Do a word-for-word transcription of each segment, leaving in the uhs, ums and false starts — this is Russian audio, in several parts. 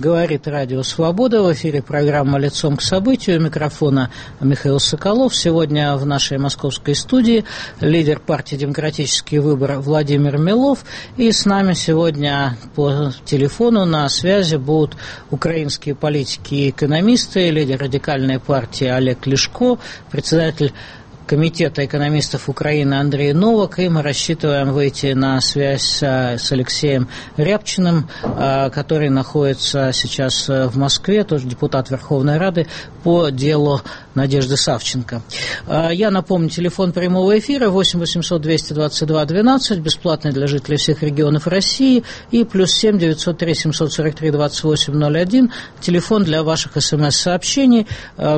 Говорит Радио Свобода. В эфире программа «Лицом к событию». У микрофона Михаил Соколов. Сегодня в нашей московской студии лидер партии «Демократический выбор» Владимир Милов. И с нами сегодня по телефону на связи будут украинские политики и экономисты, лидер радикальной партии Олег Ляшко, председатель Комитета экономистов Украины Андрей Новак, и мы рассчитываем выйти на связь с Алексеем Рябчиным, который находится сейчас в Москве, тоже депутат Верховной Рады по делу Надежды Савченко. Я напомню, телефон прямого эфира восемь восемьсот двести двадцать два двенадцать, бесплатный для жителей всех регионов России, и плюс семь девятьсот три семьсот сорок три двадцать восемь ноль один, телефон для ваших смс-сообщений.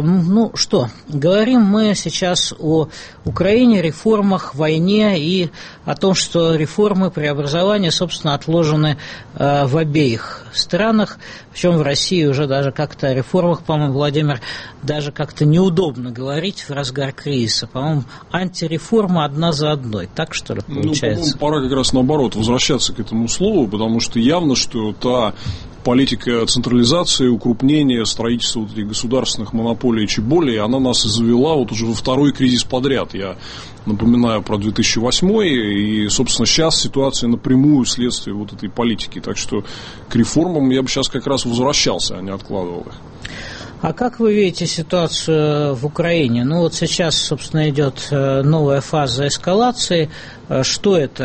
Ну что, говорим мы сейчас о Украине, реформах, войне и о том, что реформы, преобразования, собственно, отложены э, в обеих странах, причем в России уже даже как-то о реформах, по-моему, Владимир, даже как-то неудобно говорить в разгар кризиса. По-моему, антиреформа одна за одной. Так, что ли, получается? Ну, по-моему, пора как раз наоборот возвращаться к этому слову, потому что явно, что та политика централизации, укрупнения, строительства вот этих государственных монополий и чеболей, она нас и завела вот уже во второй кризис подряд. Я напоминаю про две тысячи восьмой, и, собственно, сейчас ситуация напрямую следствие вот этой политики. Так что к реформам я бы сейчас как раз возвращался, а не откладывал их. А как вы видите ситуацию в Украине? Ну вот сейчас, собственно, идет новая фаза эскалации. Что это?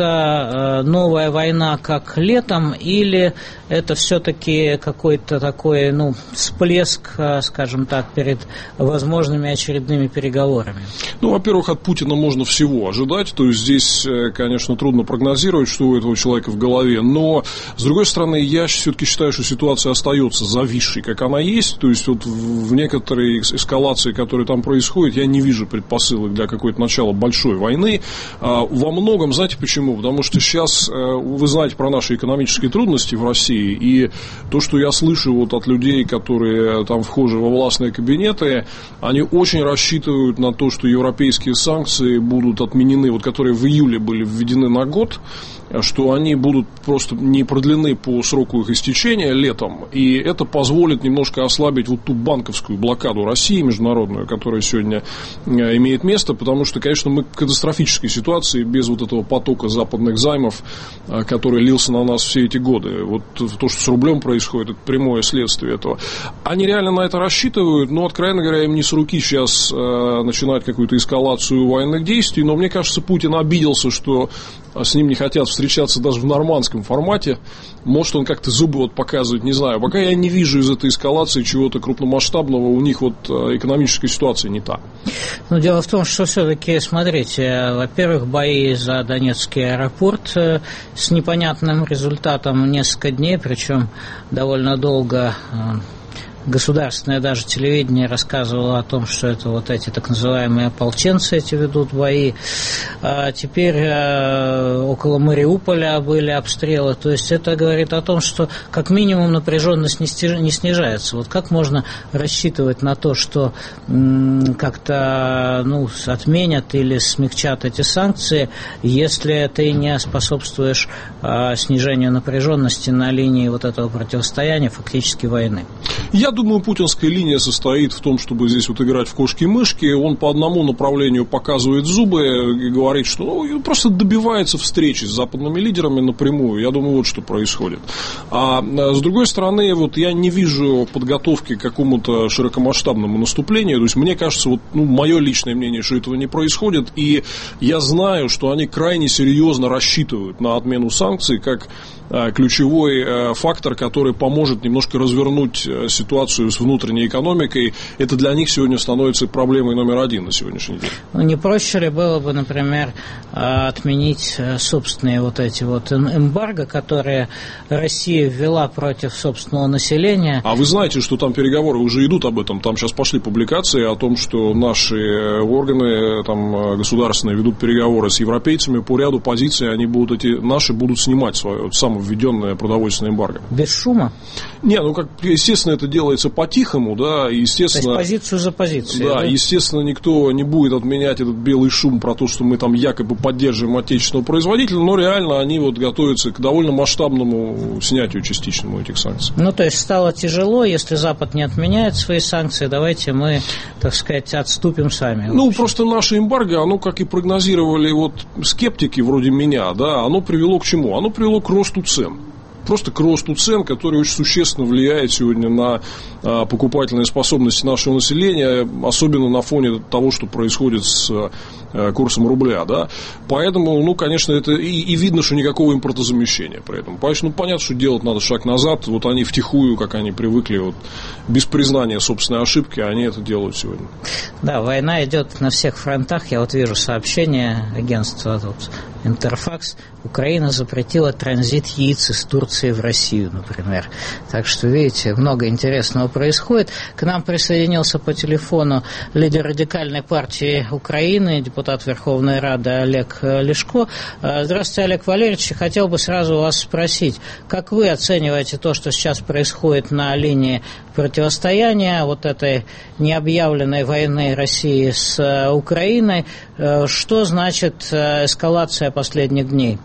Это новая война как летом, или это все-таки какой-то такой, ну, всплеск, скажем так, перед возможными очередными переговорами? Ну, во-первых, от Путина можно всего ожидать. То есть здесь, конечно, трудно прогнозировать, что у этого человека в голове. Но, с другой стороны, я все-таки считаю, что ситуация остается зависшей, как она есть. То есть вот в некоторой эскалации, которая там происходит, я не вижу предпосылок для какой-то начала большой войны. Во многом, знаете почему? Потому что сейчас вы знаете про наши экономические трудности в России, и то, что я слышу вот от людей, которые там вхожи во властные кабинеты, они очень рассчитывают на то, что европейские санкции будут отменены, вот которые в июле были введены на год, что они будут просто не продлены по сроку их истечения летом, и это позволит немножко ослабить вот ту банковскую блокаду России международную, которая сегодня имеет место, потому что, конечно, мы в катастрофической ситуации без вот этого потока западных займов, который лился на нас все эти годы. Вот то, что с рублем происходит, это прямое следствие этого. Они реально на это рассчитывают, но, откровенно говоря, им не с руки сейчас начинать какую-то эскалацию военных действий, но мне кажется, Путин обиделся, что с ним не хотят встречаться даже в нормандском формате. Может, он как-то зубы вот показывает, не знаю. Пока я не вижу из этой эскалации чего-то крупномасштабного. У них вот экономическая ситуация не та. Ну, дело в том, что все-таки, смотрите, во-первых, бои за Донецкий аэропорт с непонятным результатом несколько дней, причем довольно долго. Государственное даже телевидение рассказывало о том, что это вот эти так называемые ополченцы эти ведут бои. А теперь а, около Мариуполя были обстрелы. То есть это говорит о том, что как минимум напряженность не, стиж... не снижается. Вот как можно рассчитывать на то, что м- как-то ну, отменят или смягчат эти санкции, если ты не способствуешь а, снижению напряженности на линии вот этого противостояния, фактически войны? Я думаю, путинская линия состоит в том, чтобы здесь вот играть в кошки-мышки. Он по одному направлению показывает зубы и говорит, что ну, просто добивается встречи с западными лидерами напрямую. Я думаю, вот что происходит. А с другой стороны, вот я не вижу подготовки к какому-то широкомасштабному наступлению. То есть мне кажется, вот, ну, мое личное мнение, что этого не происходит. И я знаю, что они крайне серьезно рассчитывают на отмену санкций как ключевой фактор, который поможет немножко развернуть ситуацию с внутренней экономикой. Это для них сегодня становится проблемой номер один на сегодняшний день. Ну, не проще ли было бы, например, отменить собственные вот эти вот эмбарго, которые Россия ввела против собственного населения? А вы знаете, что там переговоры уже идут об этом. Там сейчас пошли публикации о том, что наши органы там, государственные ведут переговоры с европейцами по ряду позиций. Они будут эти наши будут снимать свое самое введенное продовольственное эмбарго. Без шума? Не, ну, как, естественно, это делается по-тихому, да, естественно... То есть позицию за позицией, да, да? Естественно, никто не будет отменять этот белый шум про то, что мы там якобы поддерживаем отечественного производителя, но реально они вот готовятся к довольно масштабному снятию частичному этих санкций. Ну, то есть стало тяжело, если Запад не отменяет свои санкции, давайте мы, так сказать, отступим сами. Ну, просто наше эмбарго, оно, как и прогнозировали вот скептики вроде меня, да, оно привело к чему? Оно привело к росту цен. Просто к росту цен, который очень существенно влияет сегодня на а, покупательные способности нашего населения, особенно на фоне того, что происходит с а, курсом рубля, да. Поэтому, ну, конечно, это и, и видно, что никакого импортозамещения при этом. Поэтому, ну, понятно, что делать надо шаг назад. Вот они втихую, как они привыкли, вот, без признания собственной ошибки, они это делают сегодня. Да, война идет на всех фронтах. Я вот вижу сообщение агентства тут, Интерфакс. Украина запретила транзит яиц из Турции в Россию, например. Так что, видите, много интересного происходит. К нам присоединился по телефону лидер радикальной партии Украины, депутат Верховной Рады Олег Ляшко. Здравствуйте, Олег Валерьевич. Хотел бы сразу вас спросить, как вы оцениваете то, что сейчас происходит на линии противостояния вот этой необъявленной войны России с Украиной? Что значит эскалация последних дней?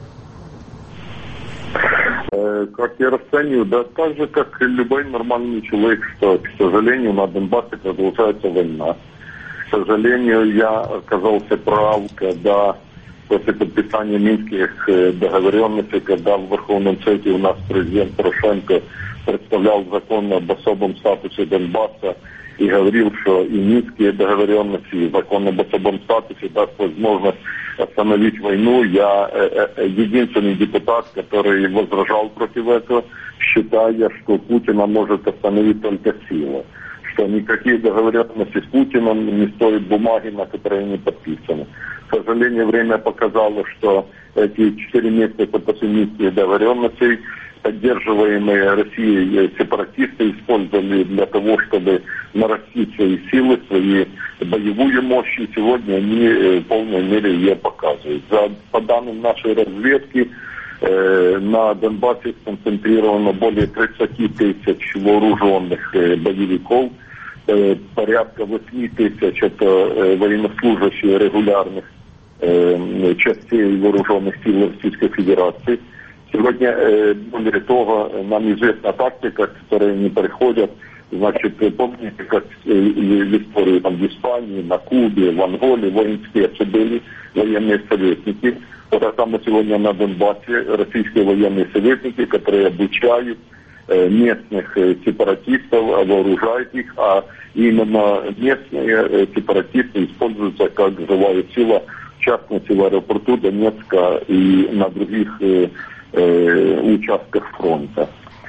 Как я расцениваю, да, так же, как и любой нормальный человек, что, к сожалению, на Донбассе продолжается война. К сожалению, я оказался прав, когда после подписания минских договоренностей, когда в Верховном Совете у нас президент Порошенко представлял закон об особом статусе Донбасса и говорил, что и минские договоренности, и закон об особом статусе даст возможность остановить войну. Я э, э, единственный депутат, который возражал против этого, считая, что Путина может остановить только сила. Что никакие договоренности с Путиным не стоят бумаги, на которые они подписаны. К сожалению, время показало, что эти четыре месяца после минских договоренностей поддерживаемые Россией сепаратисты использовали для того, чтобы нарастить свои силы, свои боевую мощь, и сегодня они в полной мере ее показывают. За, по данным нашей разведки, э, на Донбассе сконцентрировано более тридцать тысяч вооруженных э, боевиков, э, порядка восемь тысяч это э, военнослужащие регулярных э, частей вооруженных сил Российской Федерации. Сегодня, э, более того, нам известна тактика, к которой они приходят. Значит, помните, как в истории там, в Испании, на Кубе, в Анголе воинские были военные советники. Вот а там сегодня на Донбассе российские военные советники, которые обучают э, местных э, сепаратистов, вооружают их, а именно местные э, сепаратисты используются как живая сила, в частности в аэропорту Донецка и на других э, э, участках фронта.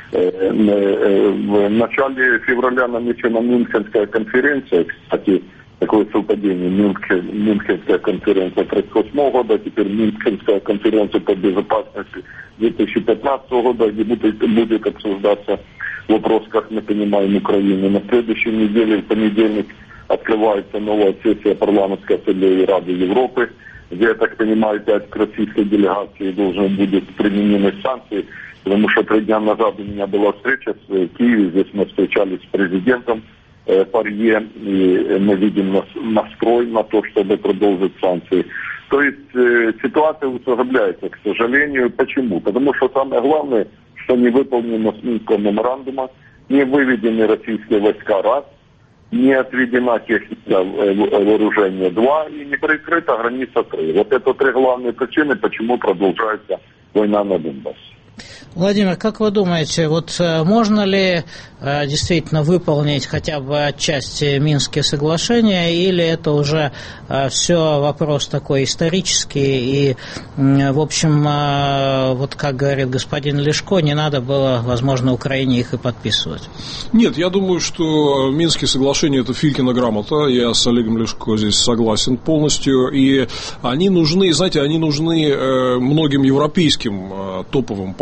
В начале февраля намечена Мюнхенская конференция, кстати, такое совпадение, Мюнхенская конференция тридцать восьмого года, теперь Мюнхенская конференция по безопасности две тысячи пятнадцатого года, где будет, будет обсуждаться вопрос, как мы понимаем, Украины. На следующей неделе, в понедельник, открывается новая сессия парламентской ассамблеи Рады Европы, где, я так понимаю, опять к российской делегации должны будут применены санкции. Потому что три дня назад у меня была встреча в Киеве, здесь мы встречались с президентом э, Парье, и мы видим настрой на то, чтобы продолжить санкции. То есть э, ситуация усугубляется, к сожалению. Почему? Потому что самое главное, что не выполнено с Минского меморандума, не выведены российские войска, раз, не отведена техника вооружения, два, и не прикрыта граница, три. Вот это три главные причины, почему продолжается война на Донбассе. Владимир, как вы думаете, вот можно ли э, действительно выполнить хотя бы отчасти Минские соглашения, или это уже э, все вопрос такой исторический, и, э, в общем, э, вот как говорит господин Ляшко, не надо было, возможно, Украине их и подписывать? Нет, я думаю, что Минские соглашения – это Филькина грамота, я с Олегом Ляшко здесь согласен полностью, и они нужны, знаете, они нужны э, многим европейским э, топовым политикам,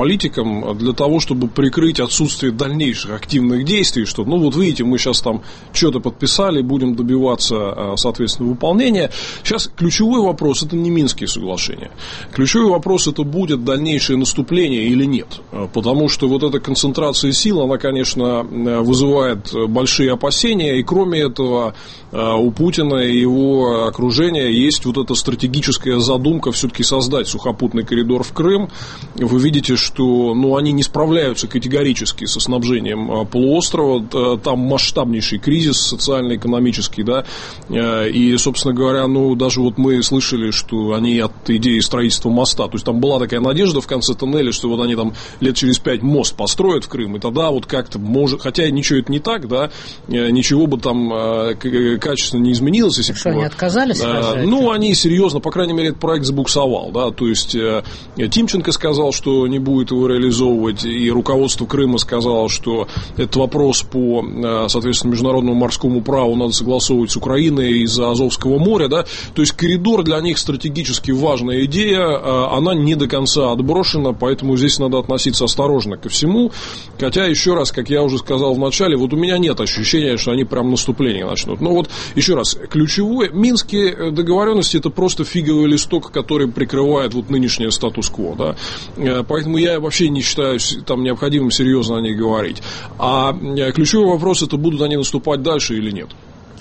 политикам для того, чтобы прикрыть отсутствие дальнейших активных действий, что, ну, вот видите, мы сейчас там что-то подписали, будем добиваться, соответственно, выполнения. Сейчас ключевой вопрос – это не Минские соглашения. Ключевой вопрос – это будет дальнейшее наступление или нет. Потому что вот эта концентрация сил, она, конечно, вызывает большие опасения. И кроме этого, у Путина и его окружения есть вот эта стратегическая задумка все-таки создать сухопутный коридор в Крым. Вы видите, что, ну, они не справляются категорически со снабжением полуострова. Там масштабнейший кризис социально-экономический, да. И, собственно говоря, ну, даже вот мы слышали, что они от идеи строительства моста, то есть там была такая надежда в конце тоннеля, что вот они там лет через пять мост построят в Крым, и тогда вот как-то может, хотя ничего это не так, да, ничего бы там качественно не изменилось. Если что, они отказались? А, ну, они серьезно, по крайней мере, этот проект забуксовал, да, то есть Тимченко сказал, что не будет его реализовывать, и руководство Крыма сказало, что этот вопрос по, соответственно, международному морскому праву надо согласовывать с Украиной из-за Азовского моря, да, то есть коридор для них стратегически важная идея, она не до конца отброшена, поэтому здесь надо относиться осторожно ко всему, хотя, еще раз, как я уже сказал в начале, вот у меня нет ощущения, что они прям наступление начнут. Но вот, еще раз, ключевое, Минские договоренности – это просто фиговый листок, который прикрывает вот нынешнее статус-кво, да, поэтому я вообще не считаю там необходимым серьезно о них говорить. А ключевой вопрос – это будут они наступать дальше или нет.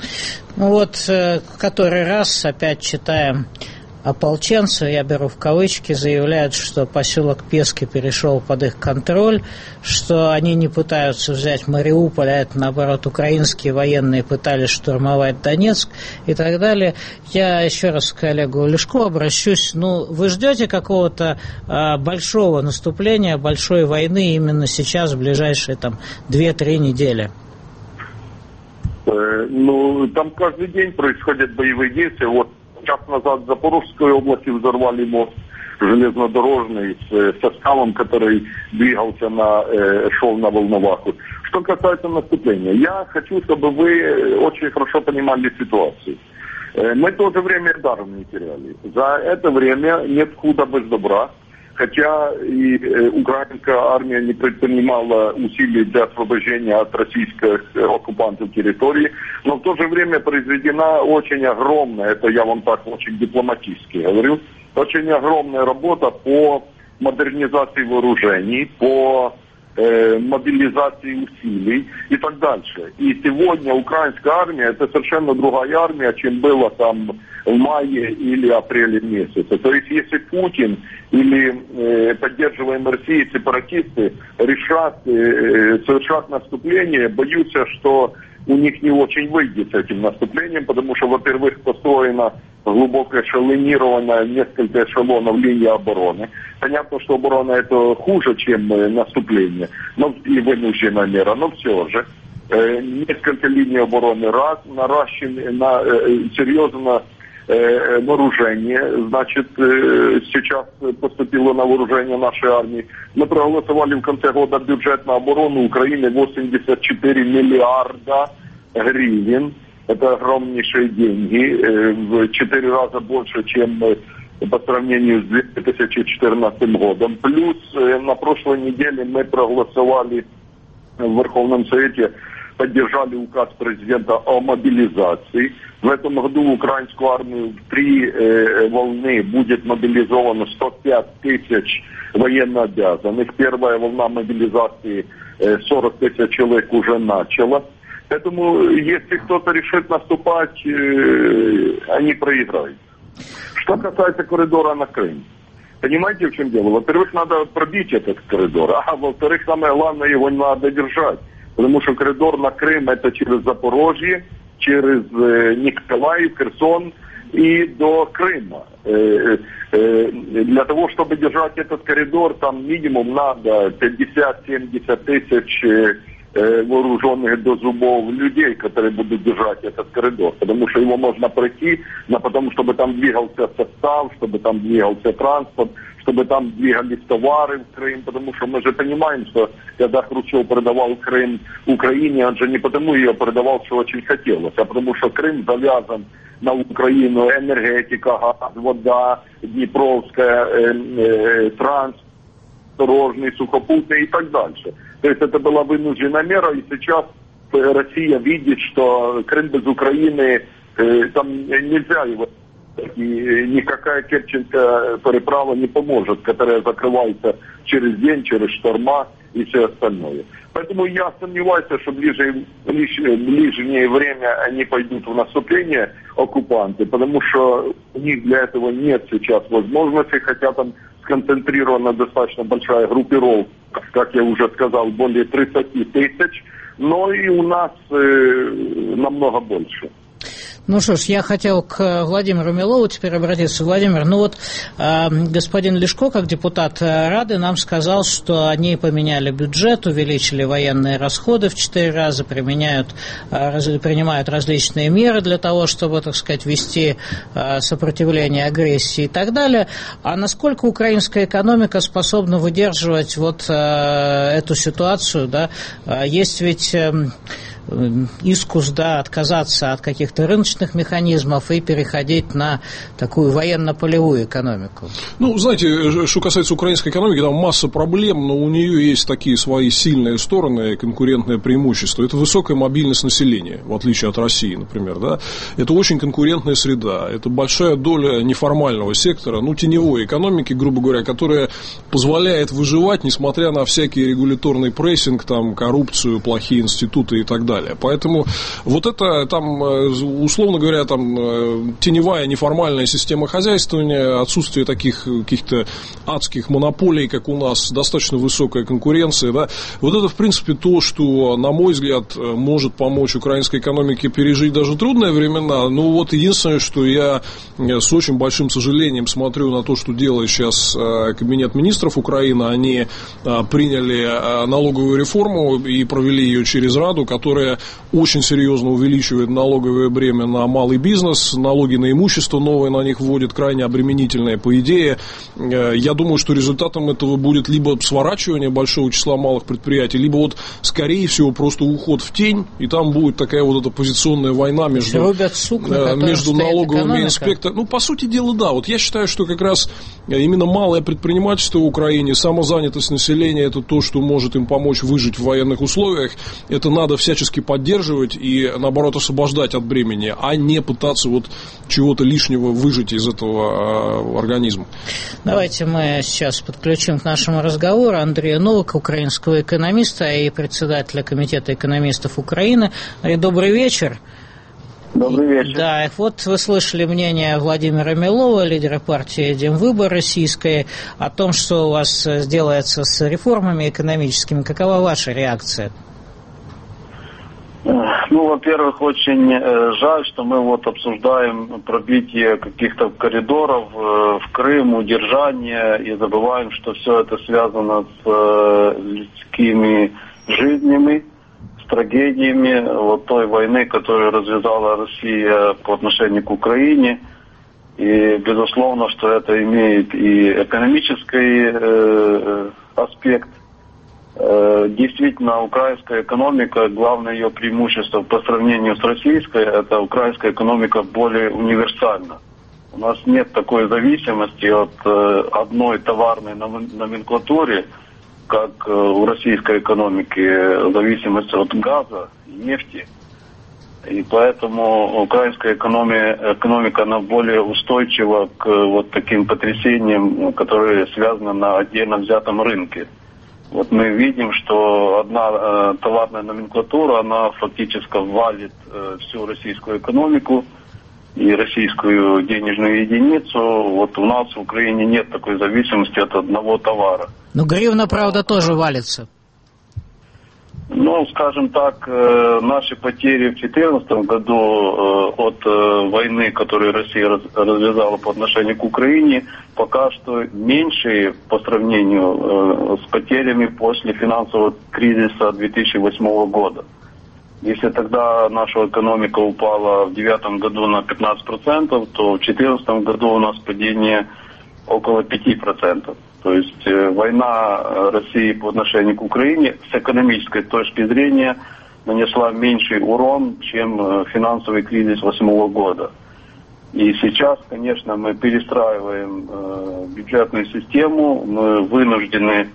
Ну вот, который раз опять читаем, ополченцы, я беру в кавычки, заявляют, что поселок Пески перешел под их контроль, что они не пытаются взять Мариуполь, а это, наоборот, украинские военные пытались штурмовать Донецк и так далее. Я еще раз к Олегу Лешко обращусь. Ну, вы ждете какого-то а, большого наступления, большой войны именно сейчас, в ближайшие там две-три недели? Ну, там каждый день происходят боевые действия. Вот час назад в Запорожской области взорвали мост железнодорожный с составом, который двигался на, э, шел на Волноваху. Что касается наступления, я хочу, чтобы вы очень хорошо понимали ситуацию. Э, мы тоже время даром не теряли. За это время нет худа без добра. Хотя и э, украинская армия не предпринимала усилий для освобождения от российских э, оккупантов территории, но в то же время произведена очень огромная, это я вам так очень дипломатически говорю, очень огромная работа по модернизации вооружений, по э, мобилизации усилий и так дальше. И сегодня украинская армия – это совершенно другая армия, чем была там в мае или апреле месяце. То есть если Путин или э, поддерживаемые Россией сепаратисты решат э, совершать наступление, боюсь, что у них не очень выйдет с этим наступлением, потому что, во-первых, построена глубоко эшелонированная несколько эшелонов линии обороны. Понятно, что оборона это хуже, чем наступление, но и вынужденная мера, но все же. Э, несколько линий обороны раз, наращены, на, э, серьезно э, вооружение, значит, э, сейчас поступило на вооружение нашей армии. Мы проголосовали в конце года бюджет на оборону Украины восемьдесят четыре миллиарда гривен. Это огромнейшие деньги, э, в четыре раза больше, чем э, по сравнению с две тысячи четырнадцатым годом. Плюс э, на прошлой неделе мы проголосовали в Верховном Совете, поддержали указ президента о мобилизации. В этом году в украинскую армию в три э, волны будет мобилизовано сто пять тысяч военнообязанных. Первая волна мобилизации э, сорок тысяч человек уже начала. Поэтому если кто-то решит наступать, э, они проиграют. Что касается коридора на Крым. Понимаете, в чем дело? Во-первых, надо пробить этот коридор, а во-вторых, самое главное, его не надо держать. Потому что коридор на Крым это через Запорожье, через э, Николаев, Херсон и до Крыма. Э, э, для того, чтобы держать этот коридор, там минимум надо пятьдесят-семьдесят тысяч э, вооруженных до зубов людей, которые будут держать этот коридор. Потому что его можно пройти, но потому чтобы там двигался состав, чтобы там двигался транспорт, чтобы там двигались товары в Крым, потому что мы же понимаем, что когда Хрущев продавал Крым Украине, он же не потому ее продавал, что очень хотелось, а потому что Крым завязан на Украину, энергетика, газ, вода, Днепровская, э, э, транспорт. дорожный, сухопутный и так дальше. То есть это была вынужденная мера, и сейчас Россия видит, что Крым без Украины, там нельзя его, и никакая Керченская переправа не поможет, которая закрывается через день, через шторма и все остальное. Поэтому я сомневаюсь, что ближе, ближе, ближнее время они пойдут в наступление, оккупанты, потому что у них для этого нет сейчас возможности, хотя там сконцентрирована достаточно большая группировка, как я уже сказал, более тридцать тысяч, но и у нас э, намного больше. Ну что ж, я хотел к Владимиру Милову теперь обратиться. Владимир, ну вот э, господин Лешко, как депутат Рады, нам сказал, что они поменяли бюджет, увеличили военные расходы в четыре раза, применяют, э, раз, принимают различные меры для того, чтобы, так сказать, вести э, сопротивление агрессии и так далее. А насколько украинская экономика способна выдерживать вот э, эту ситуацию, да? Есть ведь... Э, искус, да, отказаться от каких-то рыночных механизмов и переходить на такую военно-полевую экономику. Ну, знаете, что касается украинской экономики, там масса проблем, но у нее есть такие свои сильные стороны, конкурентное преимущество. Это высокая мобильность населения, в отличие от России, например, да. Это очень конкурентная среда, это большая доля неформального сектора, ну, теневой экономики, грубо говоря, которая позволяет выживать, несмотря на всякий регуляторный прессинг, там, коррупцию, плохие институты и так далее. Поэтому вот это там, условно говоря, там теневая неформальная система хозяйствования, отсутствие таких каких-то адских монополий, как у нас, достаточно высокая конкуренция, да, вот это, в принципе, то, что, на мой взгляд, может помочь украинской экономике пережить даже трудные времена. Ну, вот единственное, что я с очень большим сожалением смотрю на то, что делает сейчас Кабинет министров Украины. Они приняли налоговую реформу и провели ее через Раду, которая очень серьезно увеличивает налоговое бремя на малый бизнес, налоги на имущество новые на них вводят, крайне обременительные по идее. Я думаю, что результатом этого будет либо сворачивание большого числа малых предприятий, либо вот, скорее всего, просто уход в тень, и там будет такая вот эта позиционная война между, сук, на между налоговыми инспекторами. Ну, по сути дела, да. Вот я считаю, что как раз именно малое предпринимательство в Украине, самозанятость населения, это то, что может им помочь выжить в военных условиях. Это надо всячески поддерживать и, наоборот, освобождать от бремени, а не пытаться вот чего-то лишнего выжать из этого э, организма. Давайте мы сейчас подключим к нашему разговору Андрея Новака, украинского экономиста и председателя Комитета экономистов Украины. Добрый вечер. Добрый вечер. Да, вот вы слышали мнение Владимира Милова, лидера партии Демвыбор российской, о том, что у вас сделается с реформами экономическими. Какова ваша реакция? Ну, во-первых, очень э, жаль, что мы вот обсуждаем пробитие каких-то коридоров э, в Крым, удержание, и забываем, что все это связано с э, людскими жизнями, с трагедиями вот той войны, которую развязала Россия по отношению к Украине. И, безусловно, что это имеет и экономический э, аспект. Действительно, украинская экономика, главное ее преимущество по сравнению с российской, это украинская экономика более универсальна. У нас нет такой зависимости от одной товарной номенклатуры, как у российской экономики, зависимость от газа и нефти. И поэтому украинская экономия, экономика, она более устойчива к вот таким потрясениям, которые связаны на отдельно взятом рынке. Вот мы видим, что одна э, товарная номенклатура, она фактически валит э, всю российскую экономику и российскую денежную единицу. Вот у нас в Украине нет такой зависимости от одного товара. Но гривна, правда, тоже валится. Ну, скажем так, э, наши потери в две тысячи четырнадцатом году э, от э, войны, которую Россия раз, развязала по отношению к Украине, пока что меньше по сравнению э, с потерями после финансового кризиса две тысячи восьмого года. Если тогда наша экономика упала в две тысячи девятом году на пятнадцать процентов, то в две тысячи четырнадцатом году у нас падение около пять процентов. То есть э, война России по отношению к Украине с экономической точки зрения нанесла меньший урон, чем э, финансовый кризис две тысячи восьмого года. И сейчас, конечно, мы перестраиваем э, бюджетную систему, мы вынуждены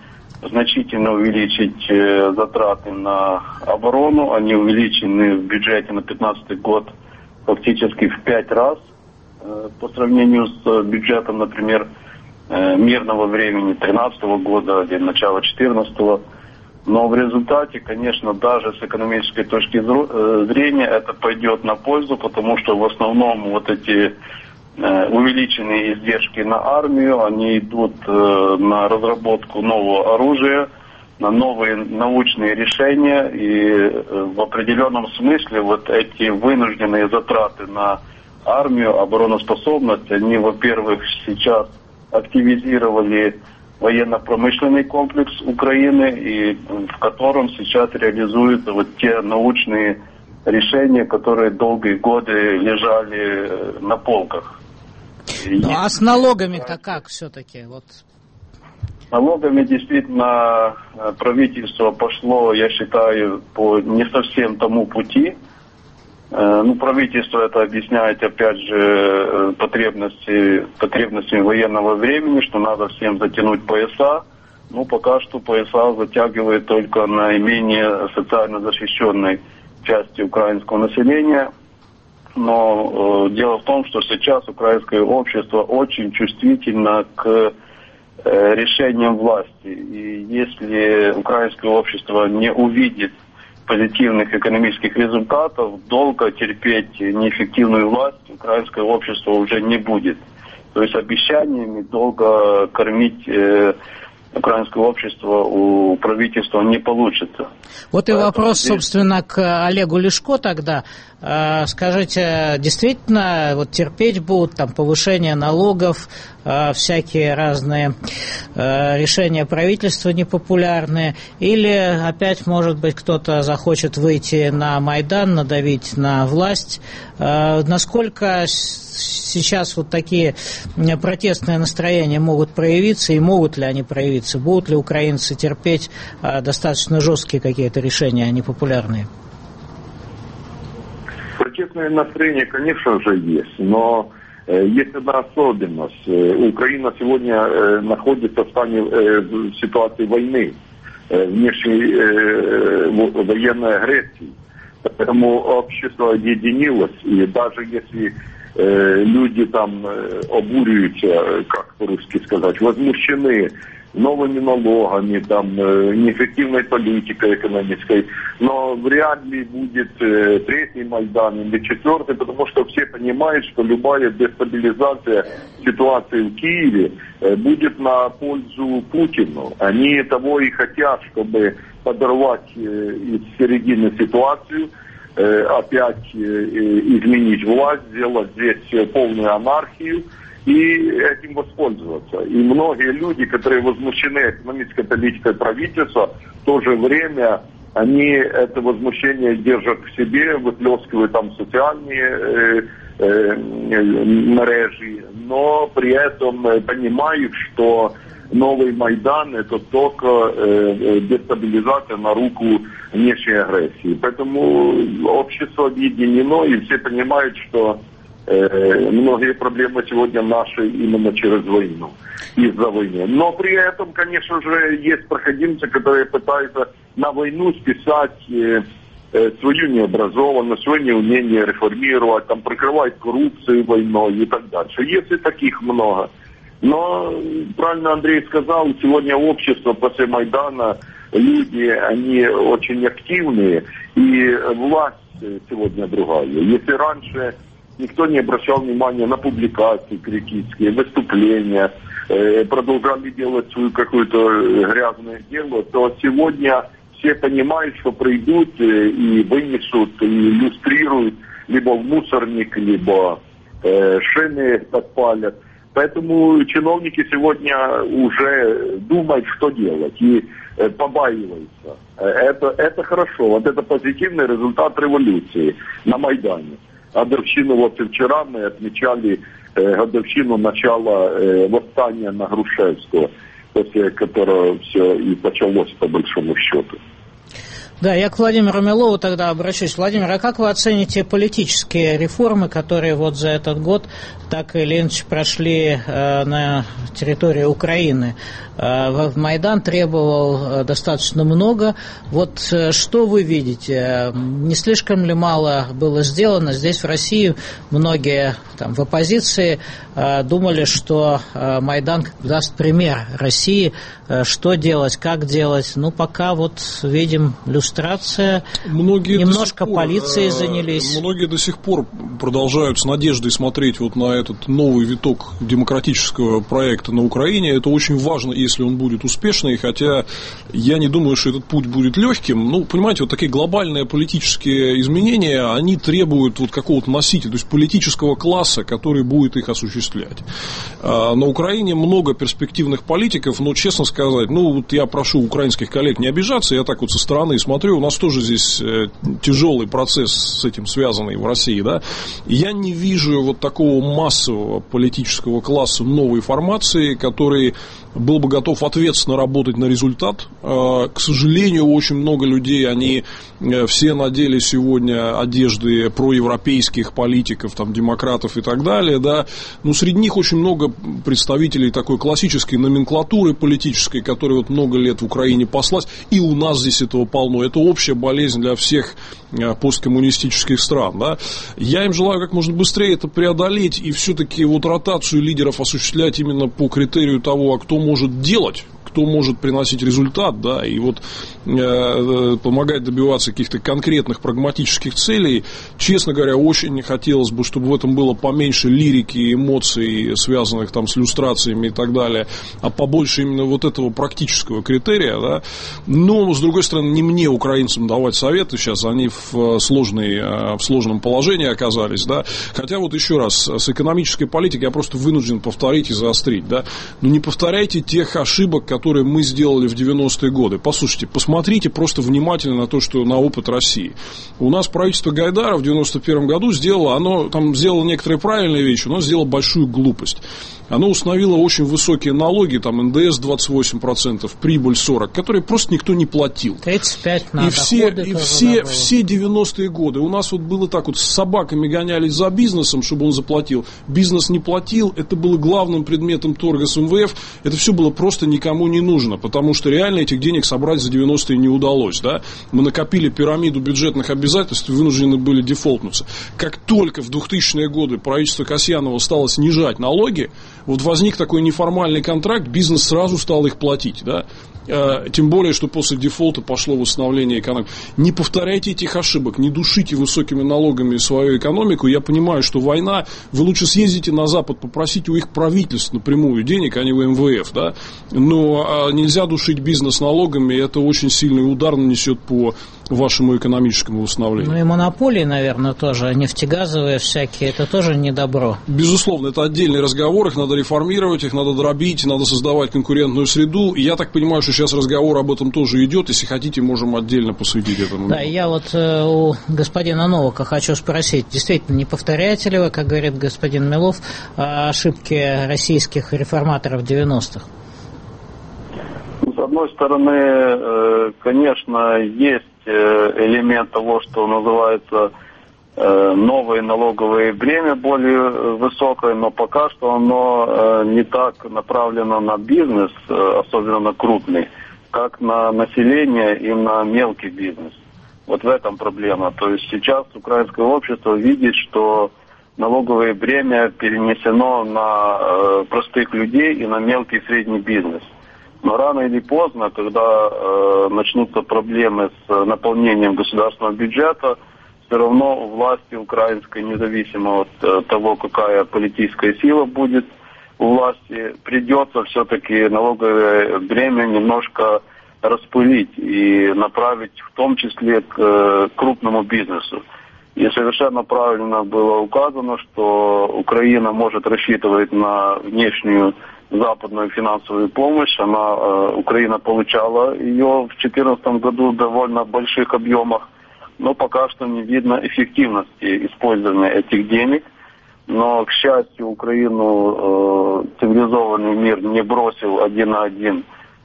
значительно увеличить э, затраты на оборону. Они увеличены в бюджете на две тысячи пятнадцатый год фактически в пять раз э, по сравнению с бюджетом, например, э, мирного времени две тысячи тринадцатого года или начала две тысячи четырнадцатого. Но в результате, конечно, даже с экономической точки зрения это пойдет на пользу, потому что в основном вот эти э, увеличенные издержки на армию, они идут э, на разработку нового оружия, на новые научные решения, и э, в определенном смысле вот эти вынужденные затраты на армию, обороноспособность, они, во-первых, сейчас активизировали военно-промышленный комплекс Украины, и в котором сейчас реализуются вот те научные решения, которые долгие годы лежали на полках. Ну, а с налогами-то как все-таки? Вот. С налогами действительно правительство пошло, я считаю, по не совсем тому пути. Ну, правительство это объясняет, опять же, потребности, потребностями военного времени, что надо всем затянуть пояса. Ну, пока что пояса затягивает только наименее социально защищенной части украинского населения. Но э, дело в том, что сейчас украинское общество очень чувствительно к э, решениям власти. И если украинское общество не увидит позитивных экономических результатов, долго терпеть неэффективную власть украинское общество уже не будет. То есть обещаниями долго кормить э, украинское общество у правительства не получится. Вот и Поэтому вопрос, здесь... собственно, к Олегу Ляшко тогда. Скажите, действительно, вот терпеть будут там повышение налогов, всякие разные решения правительства непопулярные, или опять, может быть, кто-то захочет выйти на Майдан, надавить на власть? Насколько сейчас вот такие протестные настроения могут проявиться, и могут ли они проявиться? Будут ли украинцы терпеть достаточно жесткие какие-то решения, непопулярные? Протестное настроение, конечно же, есть, но э, есть одна особенность. Э, Украина сегодня э, находится в стане э, ситуации войны, э, внешней э, военной агрессии. Поэтому общество объединилось, и даже если э, люди там э, обурюются, как по-русски сказать, возмущены новыми налогами, там, неэффективной политикой экономической, но вряд ли будет э, третий Майдан или четвертый, потому что все понимают, что любая дестабилизация ситуации в Киеве э, будет на пользу Путину. Они того и хотят, чтобы подорвать э, из середины ситуацию, э, опять э, изменить власть, сделать здесь полную анархию, и этим воспользоваться. И многие люди, которые возмущены экономической политикой правительства, в то же время они это возмущение держат в себе, выплескивают там социальные э, э, мережи, но при этом понимают, что новый Майдан это только э, дестабилизация на руку внешней агрессии. Поэтому общество объединено, и все понимают, что многие проблемы сегодня наши именно через войну, из-за войны. Но при этом, конечно же, есть проходимцы, которые пытаются на войну списать э, э, свою необразованность, свое неумение реформировать, там, прикрывать коррупцию войной и так дальше. Если таких много. Но, правильно Андрей сказал, сегодня общество после Майдана, люди, они очень активные, и власть сегодня другая. Если раньше никто не обращал внимания на публикации критические, выступления, э, продолжали делать свою какое-то грязное дело, то сегодня все понимают, что придут э, и вынесут, и иллюстрируют либо в мусорник, либо э, шины подпалят. Поэтому чиновники сегодня уже думают, что делать, и э, побаиваются. Это, это хорошо, вот это позитивный результат революции на Майдане. Годовщину, вот и вчера мы отмечали э, годовщину начала э, восстания на Грушевского, после которого все и началось по большому счету. Да, я к Владимиру Милову тогда обращусь. Владимир, а как вы оцените политические реформы, которые вот за этот год так или иначе прошли э, на территории Украины? Э, Майдан требовал э, достаточно много. Вот э, что вы видите? Не слишком ли мало было сделано? Здесь в России многие там, в оппозиции э, думали, что э, Майдан даст пример России, э, что делать, как делать. Ну, пока вот видим люстрация, многие немножко пор, полицией занялись. Многие до сих пор продолжают с надеждой смотреть вот на этот новый виток демократического проекта на Украине. Это очень важно, если он будет успешный, хотя я не думаю, что этот путь будет легким. Ну, понимаете, вот такие глобальные политические изменения, они требуют вот какого-то носителя, то есть политического класса, который будет их осуществлять. На Украине много перспективных политиков, но, честно сказать, ну, вот я прошу украинских коллег не обижаться, я так вот со стороны смотрю, у нас тоже здесь тяжелый процесс с этим связанный в России, да, я не вижу вот такого массового политического класса новой формации, который был бы готов ответственно работать на результат. К сожалению, очень много людей, они все надели сегодня одежды проевропейских политиков, там, демократов и так далее, да, но среди них очень много представителей такой классической номенклатуры политической, которая вот много лет в Украине паслась, и у нас здесь этого полно. Это общая болезнь для всех посткоммунистических стран, да. Я им желаю как можно быстрее это преодолеть и все-таки вот ротацию лидеров осуществлять именно по критерию того, а кто может делать, кто может приносить результат, да, и вот э, помогать добиваться каких-то конкретных прагматических целей. Честно говоря, очень хотелось бы, чтобы в этом было поменьше лирики, эмоций, связанных там с люстрациями и так далее, а побольше именно вот этого практического критерия, да. Но, с другой стороны, не мне, украинцам, давать советы сейчас, они в, сложной, в сложном положении оказались, да. Хотя вот еще раз, с экономической политикой я просто вынужден повторить и заострить, да. Но не повторяйте тех ошибок, которые мы сделали в девяностые годы. Послушайте, посмотрите просто внимательно на то, что на опыт России. У нас правительство Гайдара в девяносто первом году сделало, оно там сделало некоторые правильные вещи, но сделало большую глупость. Оно установило очень высокие налоги, там эн дэ эс двадцать восемь процентов, прибыль сорок процентов, которые просто никто не платил. тридцать пять процентов на и все, доходы. И все, все девяностые годы у нас вот было так вот, с собаками гонялись за бизнесом, чтобы он заплатил. Бизнес не платил, это было главным предметом торга с эм вэ эф. Это все было просто никому не нужно, потому что реально этих денег собрать за девяностые не удалось. Да? Мы накопили пирамиду бюджетных обязательств и вынуждены были дефолтнуться. Как только в двухтысячные годы правительство Касьянова стало снижать налоги, вот возник такой неформальный контракт, бизнес сразу стал их платить, да? Тем более, что после дефолта пошло восстановление экономики. Не повторяйте этих ошибок, не душите высокими налогами свою экономику. Я понимаю, что война, вы лучше съездите на Запад, попросите у их правительств напрямую денег, а не в эм вэ эф, да? Но нельзя душить бизнес налогами, это очень сильный удар нанесет по вашему экономическому восстановлению. Ну и монополии, наверное, тоже, нефтегазовые всякие, это тоже не добро. Безусловно, это отдельный разговор, их надо реформировать, их надо дробить, надо создавать конкурентную среду. И я так понимаю, что сейчас разговор об этом тоже идет, если хотите, можем отдельно посвятить этому. Да, я вот э, у господина Новака хочу спросить, действительно, не повторяете ли вы, как говорит господин Милов, ошибки российских реформаторов девяностых? С одной стороны, конечно, есть элемент того, что называется новое налоговое бремя более высокое, но пока что оно не так направлено на бизнес, особенно на крупный, как на население и на мелкий бизнес. Вот в этом проблема. То есть сейчас украинское общество видит, что налоговое бремя перенесено на простых людей и на мелкий и средний бизнес. Но рано или поздно, когда э, начнутся проблемы с наполнением государственного бюджета, все равно власти украинской, независимо от э, того, какая политическая сила будет у власти, придется все-таки налоговое бремя немножко распылить и направить в том числе к э, крупному бизнесу. И совершенно правильно было указано, что Украина может рассчитывать на внешнюю западную финансовую помощь. Она, э, Украина получала ее в две тысячи четырнадцатом году в довольно больших объемах, но пока что не видно эффективности использования этих денег. Но, к счастью, Украину э, цивилизованный мир не бросил один на один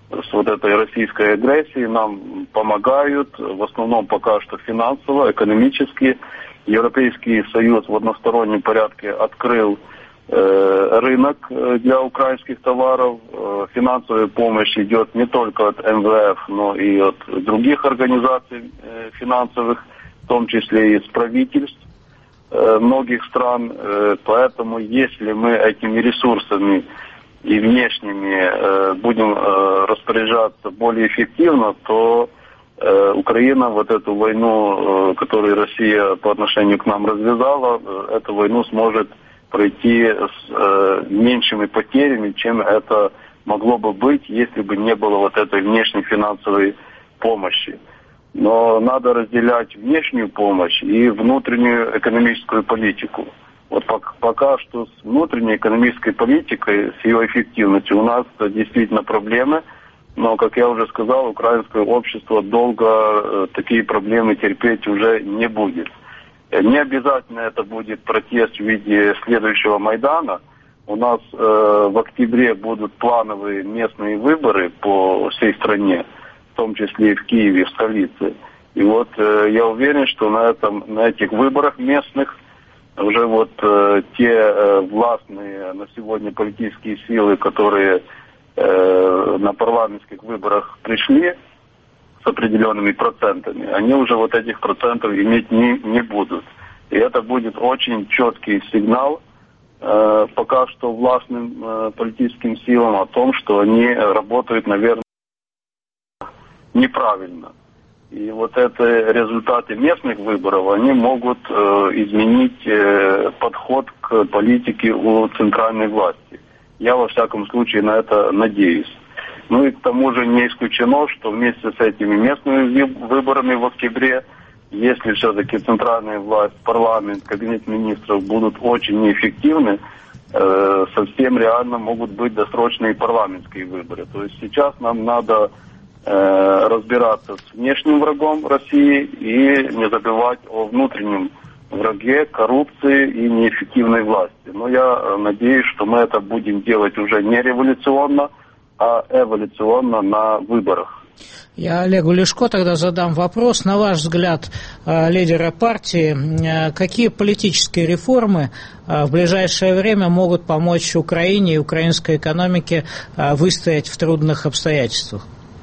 с вот этой российской агрессией, нам помогают, в основном пока что финансово, экономически. Европейский Союз в одностороннем порядке открыл э, рынок для украинских товаров. Э, финансовая помощь идет не только от эм вэ эф, но и от других организаций э, финансовых, в том числе и из правительств э, многих стран. Э, поэтому если мы этими ресурсами и внешними э, будем э, распоряжаться более эффективно, то э, Украина вот эту войну, э, которую Россия по отношению к нам развязала, э, эту войну сможет пройти с э, меньшими потерями, чем это могло бы быть, если бы не было вот этой внешней финансовой помощи. Но надо разделять внешнюю помощь и внутреннюю экономическую политику. Вот пока что с внутренней экономической политикой, с ее эффективностью у нас действительно проблемы, но, как я уже сказал, украинское общество долго такие проблемы терпеть уже не будет. Не обязательно это будет протест в виде следующего Майдана. У нас э, в октябре будут плановые местные выборы по всей стране, в том числе и в Киеве, в столице. И вот э, я уверен, что на, этом, на этих выборах местных уже вот э, те э, властные на сегодня политические силы, которые э, на парламентских выборах пришли с определенными процентами, они уже вот этих процентов иметь не, не будут. И это будет очень четкий сигнал э, пока что властным э, политическим силам о том, что они работают, наверное, неправильно. И вот это результаты местных выборов, они могут э, изменить э, подход к политике у центральной власти. Я, во всяком случае, на это надеюсь. Ну и к тому же не исключено, что вместе с этими местными выборами в октябре, если все-таки центральная власть, парламент, кабинет министров будут очень неэффективны, э, совсем реально могут быть досрочные парламентские выборы. То есть сейчас нам надо разбираться с внешним врагом России и не забывать о внутреннем враге, коррупции и неэффективной власти. Но я надеюсь, что мы это будем делать уже не революционно, а эволюционно на выборах. Я Олегу Ляшко тогда задам вопрос. На ваш взгляд, лидера партии, какие политические реформы в ближайшее время могут помочь Украине и украинской экономике выстоять в трудных обстоятельствах?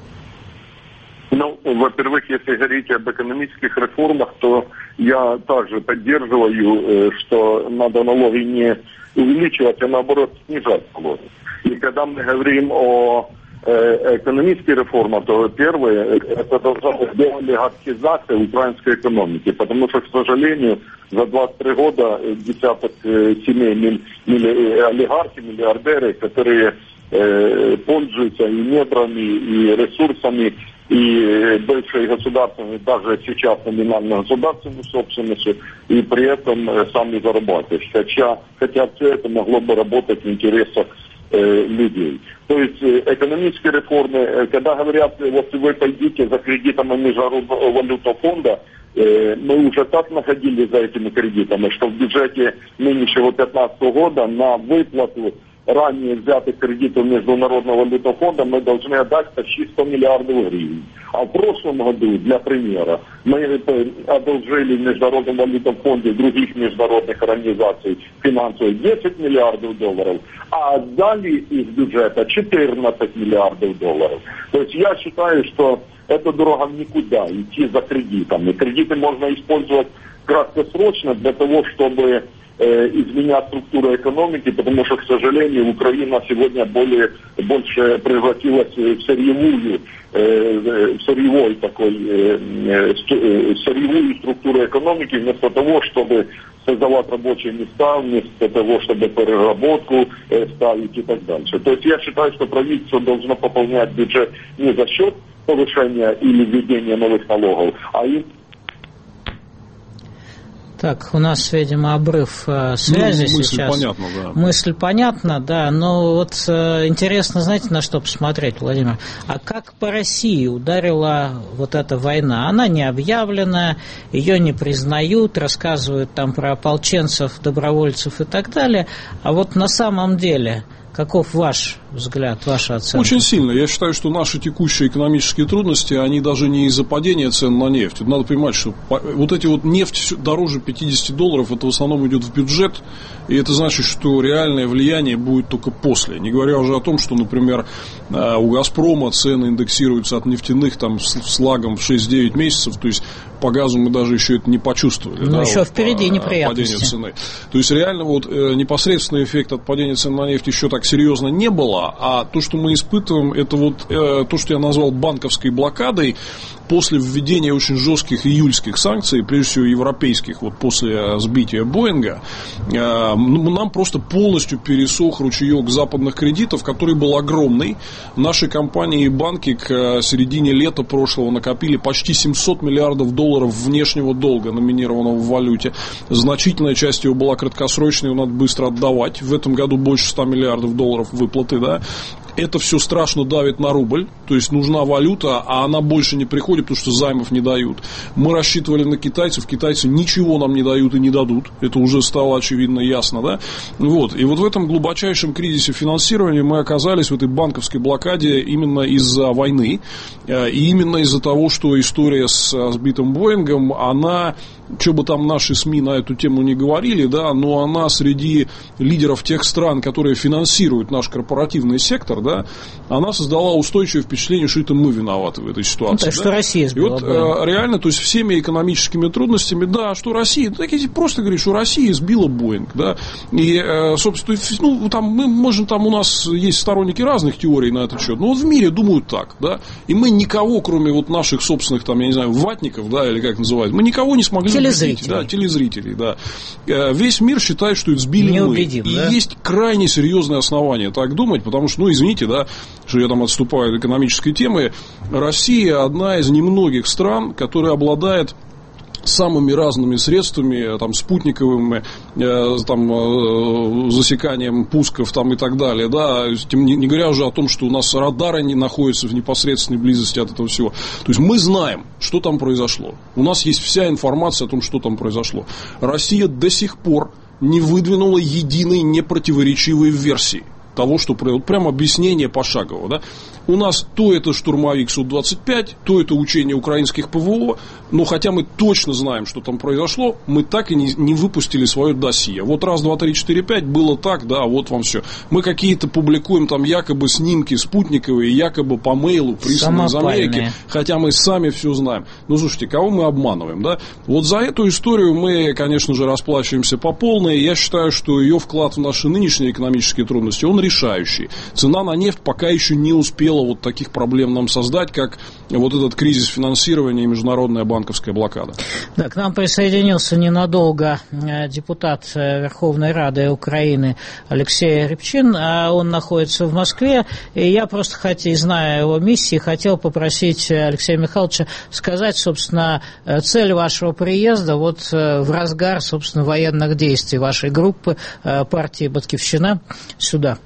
Ну, во-первых, если говорить об экономических реформах, то я также поддерживаю, что надо налоги не увеличивать, а наоборот снижать налоги. И когда мы говорим о экономических реформах, то первое, это должна быть деолигархизация украинской экономики, потому что, к сожалению, за двадцать три года десяток семей олигархи, миллиардеры, которые пользуются и недрами, и ресурсами, и бывшие государственные, даже сейчас номинально государственную собственностью, и при этом сами зарабатывают. Хотя, хотя все это могло бы работать в интересах э, людей. То есть э, экономические реформы, э, когда говорят, вот вы пойдите за кредитом Международного валютного фонда, э, мы уже так находили за этими кредитами, что в бюджете нынешнего две тысячи пятнадцатого года на выплату ранее взятых кредитов Международного валютного фонда мы должны отдать почти сто миллиардов гривен. А в прошлом году, для примера, мы одолжили в Международном валютном фонде других международных организаций финансовых десять миллиардов долларов, а отдали из бюджета четырнадцать миллиардов долларов. То есть я считаю, что это дорога в никуда, идти за кредитами. Кредиты можно использовать краткосрочно для того, чтобы изменять структуру экономики, потому что, к сожалению, Украина сегодня более, больше превратилась в сырьевую, в сырьевой такой, в сырьевую структуру экономики, вместо того, чтобы создавать рабочие места, вместо того, чтобы переработку ставить и так дальше. То есть я считаю, что правительство должно пополнять бюджет не за счет повышения или введения новых налогов, а и Так, у нас, видимо, обрыв э, связи ну, мысль сейчас. Понятна, да. Мысль понятна, да, но вот э, интересно, знаете, на что посмотреть, Владимир? А как по России ударила вот эта война? Она не объявлена, ее не признают, рассказывают там про ополченцев, добровольцев и так далее. А вот на самом деле, Каков ваш взгляд, ваша оценка? Очень сильно. Я считаю, что наши текущие экономические трудности, они даже не из-за падения цен на нефть. Надо понимать, что вот эти вот нефть дороже пятьдесят долларов, это в основном идет в бюджет, и это значит, что реальное влияние будет только после. Не говоря уже о том, что, например, у «Газпрома» цены индексируются от нефтяных там с лагом в шесть-девять месяцев, то есть по газу мы даже еще это не почувствовали. Ну, да, еще вот, впереди неприятности. Падение цены. То есть реально вот непосредственный эффект от падения цен на нефть еще так серьезно не было, а то, что мы испытываем, это вот э, то, что я назвал банковской блокадой после введения очень жестких июльских санкций, прежде всего европейских, вот после сбития Боинга, э, нам просто полностью пересох ручеек западных кредитов, который был огромный. Наши компании и банки к середине лета прошлого накопили почти семьсот миллиардов долларов внешнего долга, номинированного в валюте. Значительная часть его была краткосрочной, его надо быстро отдавать. В этом году больше ста миллиардов долларов выплаты, да. Это все страшно давит на рубль, то есть нужна валюта, а она больше не приходит, потому что займов не дают. Мы рассчитывали на китайцев, китайцы ничего нам не дают и не дадут, это уже стало очевидно ясно, да. Вот. И вот в этом глубочайшем кризисе финансирования мы оказались в этой банковской блокаде именно из-за войны, и именно из-за того, что история с сбитым Боингом, она, что бы там наши СМИ на эту тему не говорили, да, но она среди лидеров тех стран, которые финансируют наш корпоративный сектор, да, она создала устойчивое впечатление, что это мы виноваты в этой ситуации. Ну, так да? что Россия сбила. И вот Боинг. Реально, то есть всеми экономическими трудностями, да, что Россия, так я просто говорю, что Россия сбила Боинг, да, и, собственно, ну, там мы можем, там у нас есть сторонники разных теорий на этот счет, но вот в мире думают так, да, и мы никого, кроме вот наших собственных, там, я не знаю, ватников, да, или как называют, мы никого не смогли телезрителей, убедить, да, телезрителей, да, весь мир считает, что это сбили не мы, убедим, и да? есть крайне серьезные основания так думать, потому что, ну, извините, да, что я там отступаю от экономической темы, Россия одна из немногих стран, которая обладает самыми разными средствами, там, спутниковыми, э, там, э, засеканием пусков там, и так далее, да, не, не говоря уже о том, что у нас радары не находятся в непосредственной близости от этого всего. То есть мы знаем, что там произошло. У нас есть вся информация о том, что там произошло. Россия до сих пор не выдвинула единой непротиворечивой версии того, что произошло. Прям объяснение пошагово, да. У нас то это штурмовик Су двадцать пять, то это учение украинских ПВО, но хотя мы точно знаем, что там произошло, мы так и не, не выпустили свое досье. Вот раз, два, три, четыре, пять было так, да, вот вам все. Мы какие-то публикуем там якобы снимки спутниковые, якобы по мейлу, присланные из Америки, хотя мы сами все знаем. Ну, слушайте, кого мы обманываем, да? Вот за эту историю мы, конечно же, расплачиваемся по полной. Я считаю, что ее вклад в наши нынешние экономические трудности, он решающий. Цена на нефть пока еще не успела вот таких проблем нам создать, как вот этот кризис финансирования и международная банковская блокада. Да, к нам присоединился ненадолго депутат Верховной Рады Украины Алексей Рябчин. Он находится в Москве, и я просто, хотя и зная его миссии, хотел попросить Алексея Михайловича сказать, собственно, цель вашего приезда вот в разгар, собственно, военных действий вашей группы партии «Батькивщина» сюда.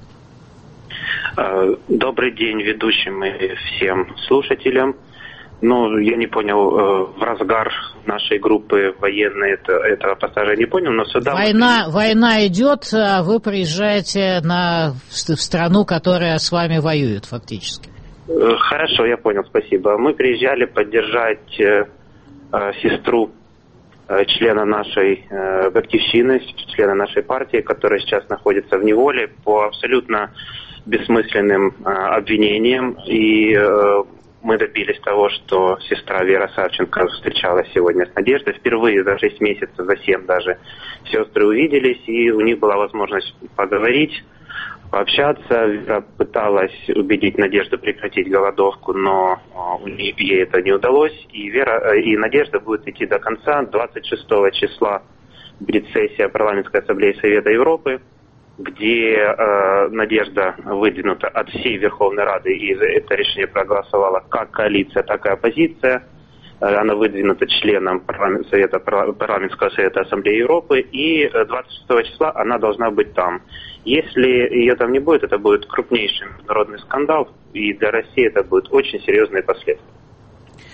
Добрый день ведущим и всем слушателям. Ну, я не понял, в разгар нашей группы военной это, этого пассажа не понял, но сюда... Война, мы... война идет, а вы приезжаете на, в страну, которая с вами воюет фактически. Хорошо, я понял, спасибо. Мы приезжали поддержать э, э, сестру э, члена нашей э, Батькивщины, члена нашей партии, которая сейчас находится в неволе по абсолютно бессмысленным э, обвинениям, и э, мы добились того, что сестра Вера Савченко встречалась сегодня с Надеждой. Впервые за шесть месяцев, за семь даже, сестры увиделись, и у них была возможность поговорить, пообщаться. Вера пыталась убедить Надежду прекратить голодовку, но э, ей это не удалось, и, Вера, э, и Надежда будет идти до конца. двадцать шестого числа будет сессия Парламентской ассамблеи Совета Европы, где э, Надежда выдвинута от всей Верховной Рады, и за это решение проголосовала как коалиция, так и оппозиция. Э, она выдвинута членом парламент, совета, Парламентского совета Ассамблеи Европы, и двадцать шестого числа она должна быть там. Если ее там не будет, это будет крупнейший международный скандал, и для России это будет очень серьезные последствия.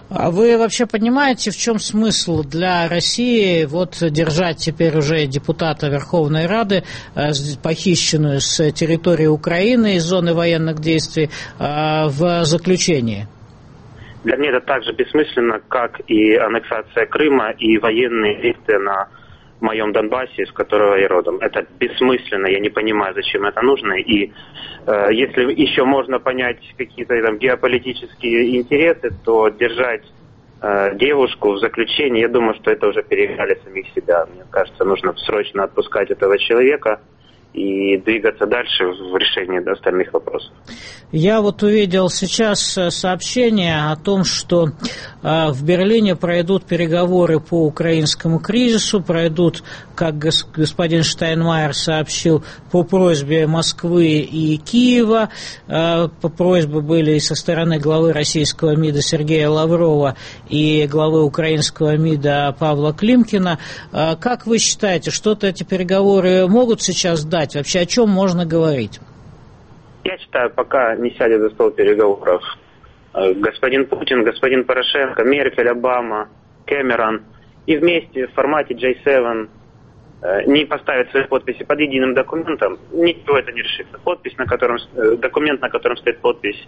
А вы вообще понимаете, в чем смысл для России вот держать теперь уже депутата Верховной Рады, похищенную с территории Украины из зоны военных действий, в заключении? Для меня это так же бессмысленно, как и аннексация Крыма и военные действия на моем Донбассе, из которого я родом. Это бессмысленно, я не понимаю, зачем это нужно. И э, если еще можно понять какие-то там геополитические интересы, то держать э, девушку в заключении, я думаю, что это уже переиграли самих себя. Мне кажется, нужно срочно отпускать этого человека и двигаться дальше в решении остальных вопросов. Я вот увидел сейчас сообщение о том, что в Берлине пройдут переговоры по украинскому кризису, пройдут, как господин Штайнмайер сообщил, по просьбе Москвы и Киева. По просьбе были и со стороны главы российского МИДа Сергея Лаврова и главы украинского МИДа Павла Климкина. Как вы считаете, что-то эти переговоры могут сейчас дать? Вообще о чем можно говорить? Я считаю, пока не сядет за стол переговоров господин Путин, господин Порошенко, Меркель, Обама, Кэмерон, и вместе в формате джей семь не поставят свои подписи под единым документом, ничего это не решится. Подпись, на котором, документ, на котором стоит подпись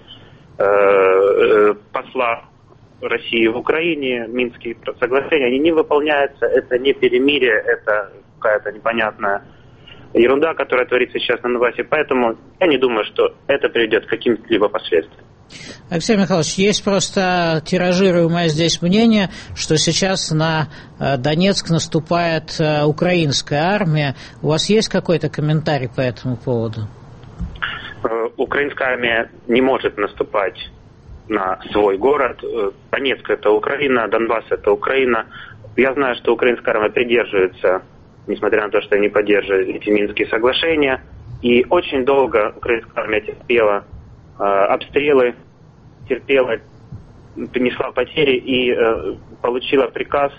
э, посла России в Украине, Минские соглашения, они не выполняются, это не перемирие, это какая-то непонятная ерунда, которая творится сейчас на Донбассе, поэтому я не думаю, что это приведет к каким-либо последствиям. Алексей Михайлович, есть просто тиражируемое здесь мнение, что сейчас на Донецк наступает украинская армия. У вас есть какой-то комментарий по этому поводу? Украинская армия не может наступать на свой город. Донецк – это Украина, Донбасс – это Украина. Я знаю, что украинская армия придерживается, несмотря на то, что они поддерживают эти Минские соглашения. И очень долго украинская армия терпела э, обстрелы, терпела, принесла потери и э, получила приказ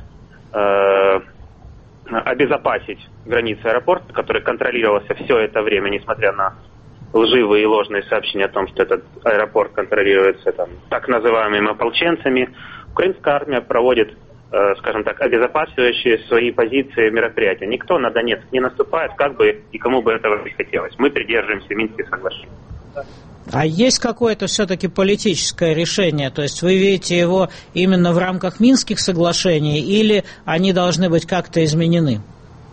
э, обезопасить границы аэропорта, который контролировался все это время, несмотря на лживые и ложные сообщения о том, что этот аэропорт контролируется там, так называемыми ополченцами. Украинская армия проводит, скажем так, обезопасивающие свои позиции мероприятия. Никто на Донецк не наступает, как бы и кому бы этого не хотелось. Мы придерживаемся Минских соглашений. А есть какое-то все-таки политическое решение? То есть вы видите его именно в рамках Минских соглашений или они должны быть как-то изменены?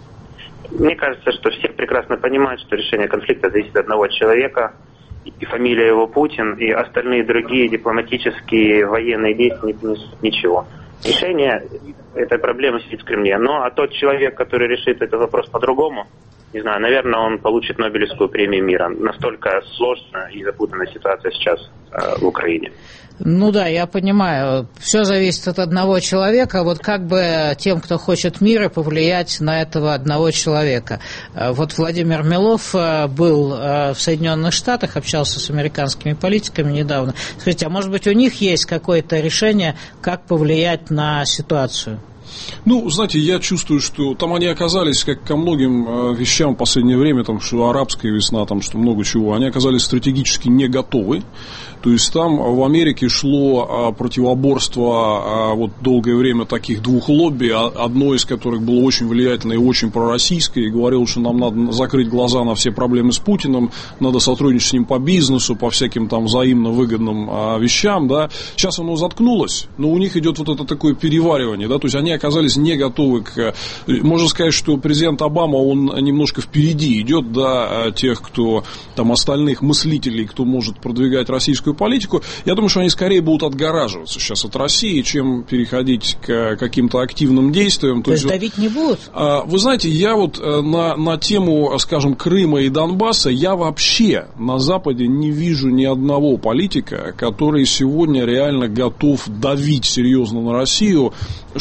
Мне кажется, что все прекрасно понимают, что решение конфликта зависит от одного человека, и фамилия его Путин, и остальные другие дипломатические военные действия не принесут ничего. Решение этой проблемы сидит в Кремле. Ну, а тот человек, который решит этот вопрос по-другому, не знаю, наверное, он получит Нобелевскую премию мира. Настолько сложная и запутанная ситуация сейчас э, в Украине. Ну да, я понимаю. Все зависит от одного человека. Вот как бы тем, кто хочет мира, повлиять на этого одного человека. Вот Владимир Милов был в Соединенных Штатах, общался с американскими политиками недавно. Скажите, а может быть у них есть какое-то решение, как повлиять на ситуацию? Ну, знаете, я чувствую, что там они оказались, как ко многим вещам в последнее время, там, что арабская весна, там, что много чего, они оказались стратегически не готовы. То есть там в Америке шло противоборство вот долгое время таких двух лобби, одно из которых было очень влиятельное и очень пророссийское, и говорило, что нам надо закрыть глаза на все проблемы с Путиным, надо сотрудничать с ним по бизнесу, по всяким там взаимно выгодным вещам, да. Сейчас оно заткнулось, но у них идет вот это такое переваривание, да, то есть они оказались не готовы к... Можно сказать, что президент Обама, он немножко впереди идет, да, тех, кто там остальных мыслителей, кто может продвигать российскую политику. Я думаю, что они скорее будут отгораживаться сейчас от России, чем переходить к каким-то активным действиям. То, То есть давить не будут? Вы знаете, я вот на, на тему, скажем, Крыма и Донбасса, я вообще на Западе не вижу ни одного политика, который сегодня реально готов давить серьезно на Россию, чтобы они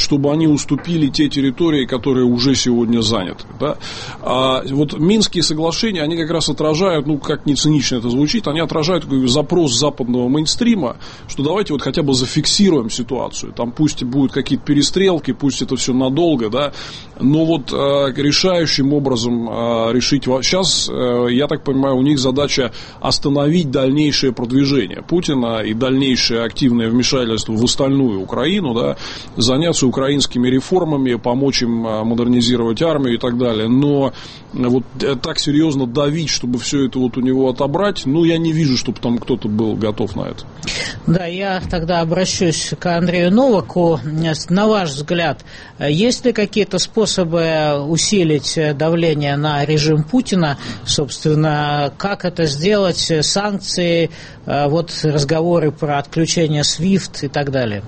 они уступили те территории, которые уже сегодня заняты. Да? А вот Минские соглашения, они как раз отражают, ну, как не цинично это звучит, они отражают запрос западного мейнстрима, что давайте вот хотя бы зафиксируем ситуацию. Там пусть будут какие-то перестрелки, пусть это все надолго, да, но вот э, решающим образом э, решить... Сейчас, э, я так понимаю, у них задача остановить дальнейшее продвижение Путина и дальнейшее активное вмешательство в остальную Украину, да, заняться украинскими реформами, помочь им модернизировать армию и так далее. Но вот так серьезно давить, чтобы все это вот у него отобрать, ну, я не вижу, чтобы там кто-то был готов на это. Да, я тогда обращусь к Андрею Новаку. На ваш взгляд, есть ли какие-то способы усилить давление на режим Путина? Собственно, как это сделать? Санкции, вот разговоры про отключение свифт и так далее.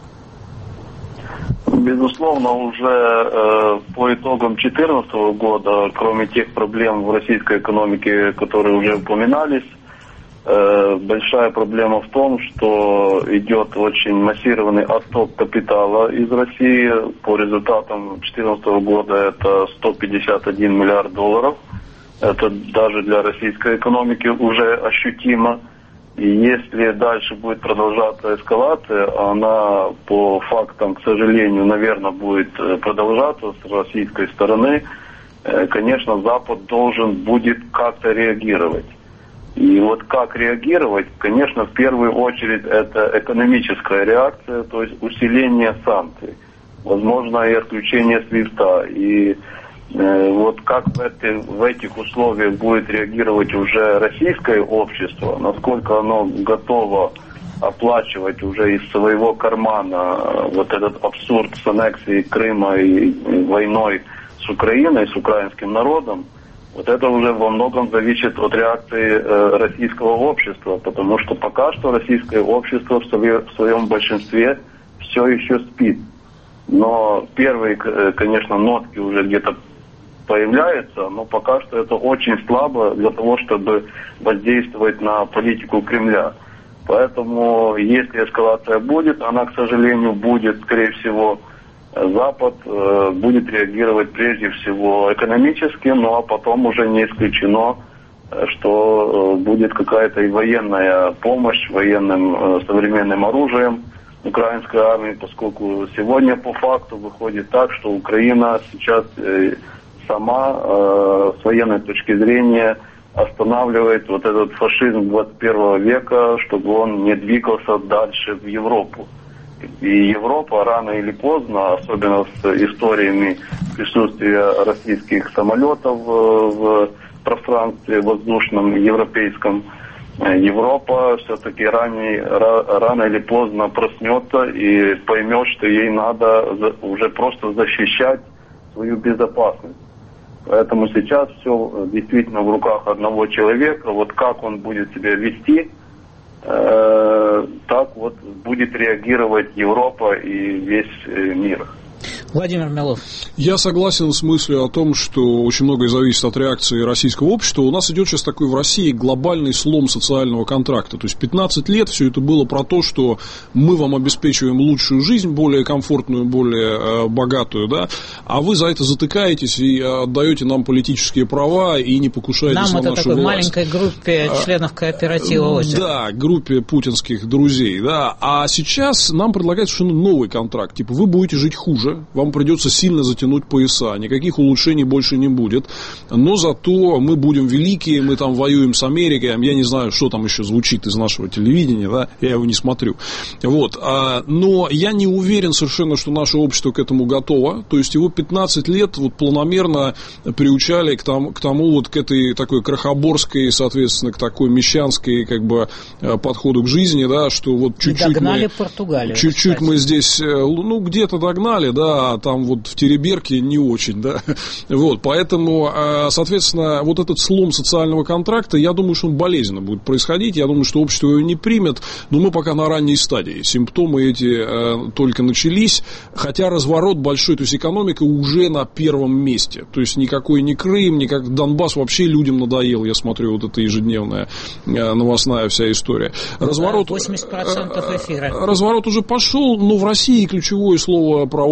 Безусловно, уже э, по итогам две тысячи четырнадцатого года, кроме тех проблем в российской экономике, которые уже упоминались, э, большая проблема в том, что идет очень массированный отток капитала из России. По результатам две тысячи четырнадцатого года это сто пятьдесят один миллиард долларов. Это даже для российской экономики уже ощутимо. И если дальше будет продолжаться эскалация, она по фактам, к сожалению, наверное, будет продолжаться с российской стороны, конечно, Запад должен будет как-то реагировать. И вот как реагировать, конечно, в первую очередь это экономическая реакция, то есть усиление санкций, возможно, и отключение свифта. И вот как в, эти, в этих условиях будет реагировать уже российское общество, насколько оно готово оплачивать уже из своего кармана вот этот абсурд с аннексией Крыма и войной с Украиной, с украинским народом, вот это уже во многом зависит от реакции э, российского общества, потому что пока что российское общество в, сове, в своем большинстве все еще спит. Но первые, конечно, нотки уже где-то появляется, но пока что это очень слабо для того, чтобы воздействовать на политику Кремля. Поэтому, если эскалация будет, она, к сожалению, будет, скорее всего, Запад э, будет реагировать прежде всего экономически, ну а потом уже не исключено, что э, будет какая-то и военная помощь военным э, современным оружием украинской армии, поскольку сегодня по факту выходит так, что Украина сейчас э, сама э, с военной точки зрения останавливает вот этот фашизм двадцать первого века, чтобы он не двигался дальше в Европу. И Европа рано или поздно, особенно с историями присутствия российских самолетов в пространстве воздушном европейском, Европа все-таки ранее, рано или поздно проснется и поймет, что ей надо уже просто защищать свою безопасность. Поэтому сейчас все действительно в руках одного человека. Вот как он будет себя вести, э, так вот будет реагировать Европа и весь мир. Владимир Милов. Я согласен с мыслью о том, что очень многое зависит от реакции российского общества. У нас идет сейчас такой в России глобальный слом социального контракта. То есть пятнадцать лет все это было про то, что мы вам обеспечиваем лучшую жизнь, более комфортную, более э, богатую, да, а вы за это затыкаетесь и отдаете нам политические права и не покушаетесь нам на нашу власть. Нам это такой маленькой группе членов кооператива «Озеро». Да, группе путинских друзей, да. А сейчас нам предлагают совершенно новый контракт. Типа вы будете жить хуже, вам придется сильно затянуть пояса, никаких улучшений больше не будет, но зато мы будем великие, мы там воюем с Америкой, я не знаю, что там еще звучит из нашего телевидения, да, я его не смотрю, вот, но я не уверен совершенно, что наше общество к этому готово, то есть его пятнадцать лет вот планомерно приучали к тому, к тому вот к этой такой крохоборской, соответственно, к такой мещанской как бы подходу к жизни, да, что вот чуть-чуть догнали мы, Португалию, чуть-чуть кстати. мы здесь, ну, где-то догнали, да, а там вот в Тереберке не очень, да, вот, поэтому, соответственно, вот этот слом социального контракта, я думаю, что он болезненно будет происходить, я думаю, что общество его не примет, но мы пока на ранней стадии, симптомы эти только начались, хотя разворот большой, то есть экономика уже на первом месте, то есть никакой не Крым, никак Донбасс вообще людям надоел, я смотрю, вот эта ежедневная новостная вся история. Разворот, восемьдесят процентов эфира. Разворот уже пошел, но в России ключевое слово про общество и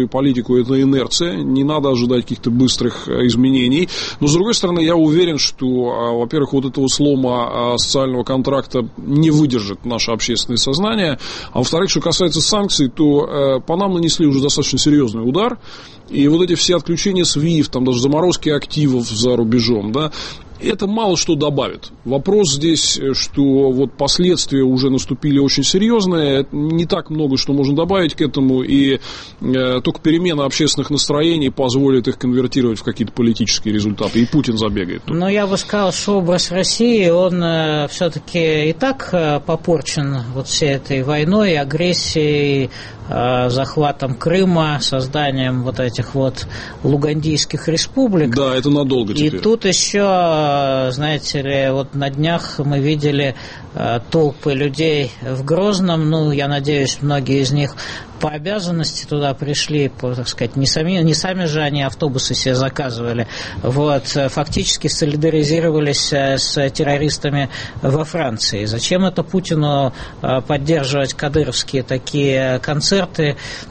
внешнюю политику – это инерция, не надо ожидать каких-то быстрых изменений. Но, с другой стороны, я уверен, что, во-первых, вот этого слома социального контракта не выдержит наше общественное сознание. А во-вторых, что касается санкций, то по нам нанесли уже достаточно серьезный удар. И вот эти все отключения свифт, там даже заморозки активов за рубежом, да, это мало что добавит. Вопрос здесь, что вот последствия уже наступили очень серьезные, не так много что можно добавить к этому, и э, только перемена общественных настроений позволит их конвертировать в какие-то политические результаты, и Путин забегает. Но я бы сказал, что образ России, он э, все-таки и так э, попорчен вот всей этой войной, агрессией, э, захватом Крыма, созданием вот этих вот лугандийских республик. Да, это надолго теперь. И тут еще, знаете ли, вот на днях мы видели толпы людей в Грозном, ну, я надеюсь, многие из них по обязанности туда пришли, по, так сказать, не сами, не сами же они автобусы себе заказывали, вот, фактически солидаризировались с террористами во Франции. Зачем это Путину поддерживать кадыровские такие концерты,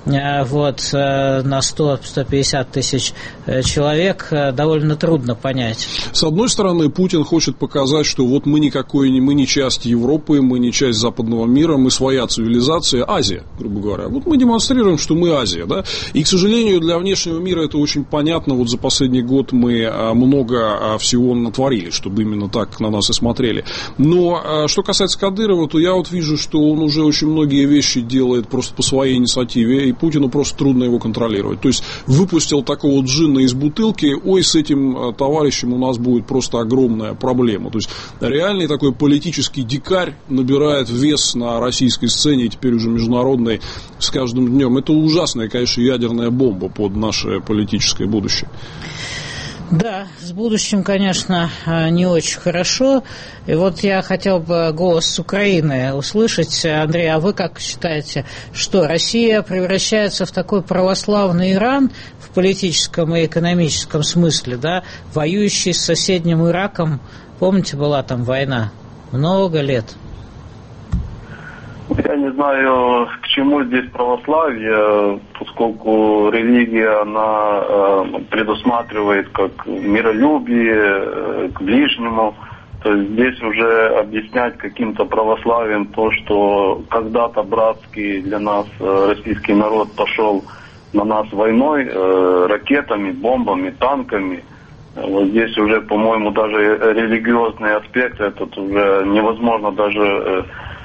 вот, на сто - сто пятьдесят тысяч человек, довольно трудно понять. С одной стороны, Путин хочет показать, что вот мы никакой, мы не часть Европы, мы не часть западного мира, мы своя цивилизация, Азия, грубо говоря. Вот мы демонстрируем, что мы Азия, да, и, к сожалению, для внешнего мира это очень понятно, вот за последний год мы много всего натворили, чтобы именно так на нас и смотрели. Но, что касается Кадырова, то я вот вижу, что он уже очень многие вещи делает просто по своей инициативе, и Путину просто трудно его контролировать. То есть, выпустил такого джинна из бутылки, ой, с этим товарищем у нас будет просто огромная проблема. То есть, реальный такой политический дикарь набирает вес на российской сцене, и теперь уже международной, с каждым днем. Это ужасная, конечно, ядерная бомба под наше политическое будущее. Да, с будущим, конечно, не очень хорошо. И вот я хотел бы голос с Украины услышать. Андрей, а вы как считаете, что Россия превращается в такой православный Иран в политическом и экономическом смысле, да, воюющий с соседним Ираком? Помните, была там война? Много лет. Я не знаю, к чему здесь православие, поскольку религия, она э, предусматривает как миролюбие э, к ближнему. То есть здесь уже объяснять каким-то православием то, что когда-то братский для нас э, российский народ пошел на нас войной, э, ракетами, бомбами, танками. Вот здесь уже, по-моему, даже религиозный аспект этот уже невозможно даже э,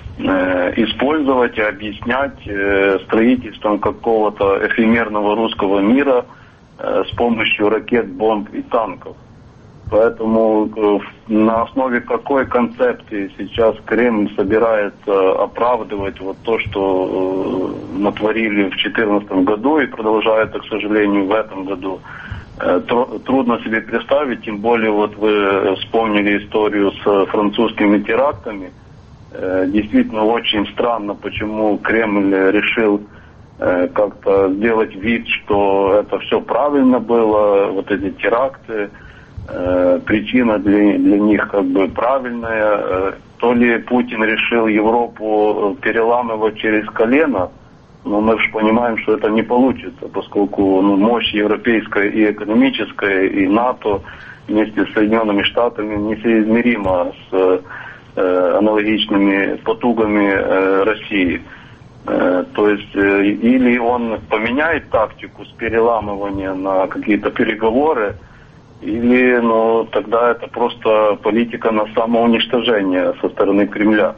использовать и объяснять э, строительством какого-то эфемерного русского мира э, с помощью ракет, бомб и танков. Поэтому э, на основе какой концепции сейчас Кремль собирается оправдывать вот то, что э, натворили в две тысячи четырнадцатом году и продолжает, к сожалению, в этом году, э, трудно себе представить, тем более вот вы вспомнили историю с французскими терактами. Действительно очень странно, почему Кремль решил э, как-то сделать вид, что это все правильно было, вот эти теракты, э, причина для, для них как бы правильная. Э, то ли Путин решил Европу переламывать через колено, но мы же понимаем, что это не получится, поскольку ну, мощь европейская и экономическая, и НАТО вместе с Соединенными Штатами несоизмерима с аналогичными потугами э, России. Э, то есть э, или он поменяет тактику с переламывания на какие-то переговоры, или ну, тогда это просто политика на самоуничтожение со стороны Кремля.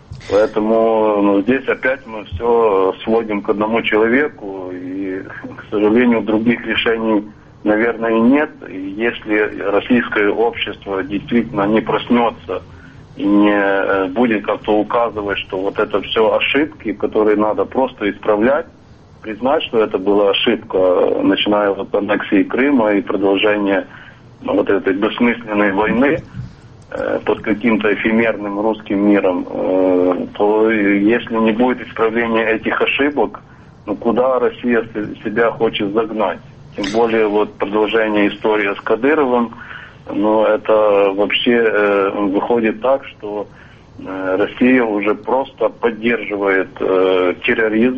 Поэтому ну, здесь опять мы все сводим к одному человеку, и, к сожалению, других решений, наверное, нет. И если российское общество действительно не проснется и не будет как-то указывать, что вот это все ошибки, которые надо просто исправлять, признать, что это была ошибка, начиная от аннексии Крыма и продолжения ну, вот этой бессмысленной войны э, под каким-то эфемерным русским миром, э, то если не будет исправления этих ошибок, ну куда Россия себя хочет загнать? Тем более вот продолжение истории с Кадыровым, но это вообще э, выходит так, что э, Россия уже просто поддерживает э, терроризм,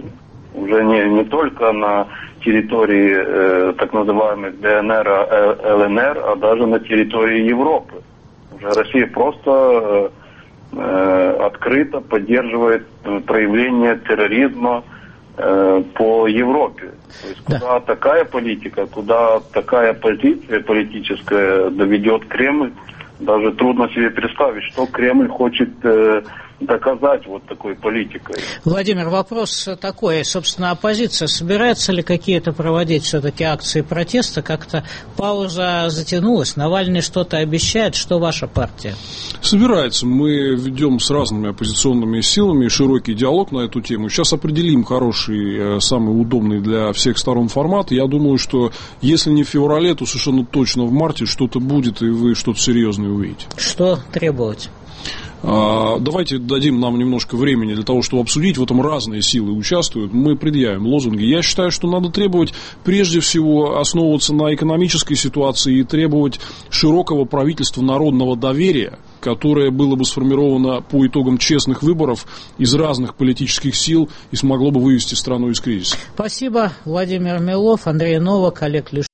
Уже не, не только на территории э, так называемых ДНР, ЛНР, а даже на территории Европы. Уже Россия просто э, открыто поддерживает проявление терроризма э, по Европе. То есть куда да. такая политика, куда такая позиция политическая доведет Кремль, даже трудно себе представить, что Кремль хочет э, доказать вот такой политикой. Владимир, вопрос такой. Собственно, оппозиция собирается ли какие-то проводить все-таки акции протеста? Как-то пауза затянулась. Навальный что-то обещает. Что ваша партия? Собирается. Мы ведем с разными оппозиционными силами широкий диалог на эту тему. Сейчас определим хороший, самый удобный для всех сторон формат. Я думаю, что если не в феврале, то совершенно точно в марте что-то будет, и вы что-то серьезное увидите. Что требовать? Давайте дадим нам немножко времени для того, чтобы обсудить. В этом разные силы участвуют. Мы предъявим лозунги. Я считаю, что надо требовать, прежде всего, основываться на экономической ситуации и требовать широкого правительства народного доверия, которое было бы сформировано по итогам честных выборов из разных политических сил и смогло бы вывести страну из кризиса. Спасибо. Владимир Мелов, Андрей Новак, Олег Лешков.